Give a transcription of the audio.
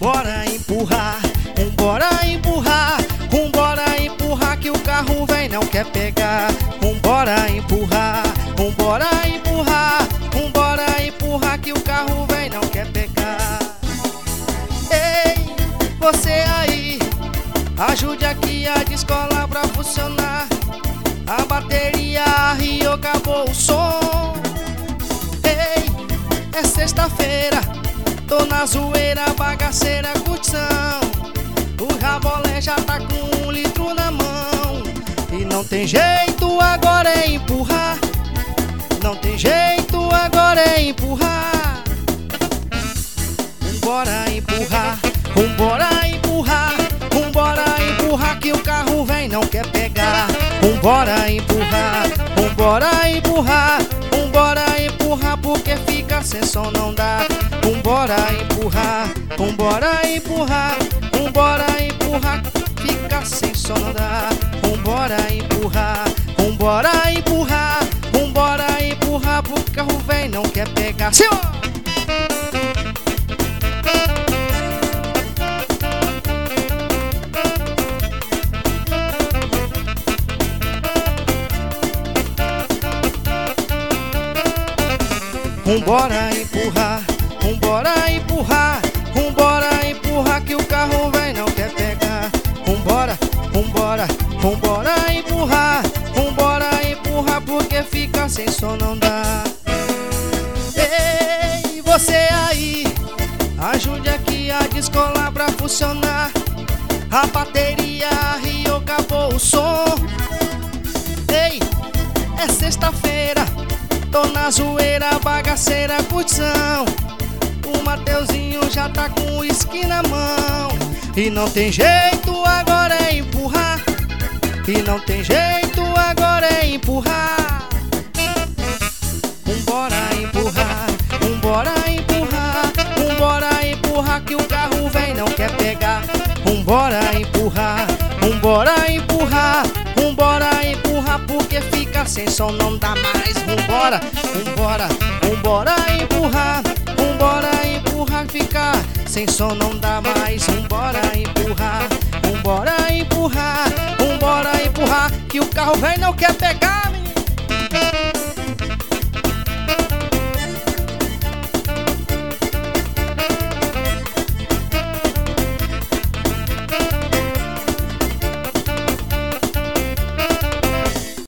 Bora empurrar, bora empurrar, bora empurrar que o carro vem não quer pegar. Bora empurrar, bora empurrar, bora empurrar que o carro vem não quer pegar. Ei, você aí, ajude aqui a descolar pra funcionar. A bateria arriou, acabou o som. Ei, é sexta-feira, tô na zoeira, bagaceira, curtição. O Rabolé já tá com 1 litro na mão. E não tem jeito, agora é empurrar. Não tem jeito, agora é empurrar. Bora empurrar, bora empurrar, bora empurrar que o carro vem não quer pegar. Bora empurrar, bora empurrar, bora empurrar porque fica sem som não dá. Bora empurrar, bora empurrar, bora empurrar, fica sem som não dá. Bora empurrar, bora empurrar, bora empurrar porque o carro vem não quer pegar. Senhor! Bora empurrar, bora empurrar, bora empurrar que o carro vem não quer pegar. Bora, bora empurrar, bora empurrar porque fica sem som não dá. Ei, você aí, ajude aqui a descolar pra funcionar. A bateria arriou, acabou o som. Ei, é sexta-feira, tô na zoeira, bagaceira, curtição. O Mateuzinho já tá com o uísque na mão. E não tem jeito, agora é empurrar. E não tem jeito, agora é empurrar. Bora empurrar, bora empurrar, bora empurrar que o carro vem não quer pegar. Bora empurrar, bora empurrar, bora empurrar porque fica sem som não dá mais. Bora, bora empurrar, bora empurrar, ficar sem som não dá mais. Bora empurrar, bora empurrar, bora empurrar que o carro vem não quer pegar.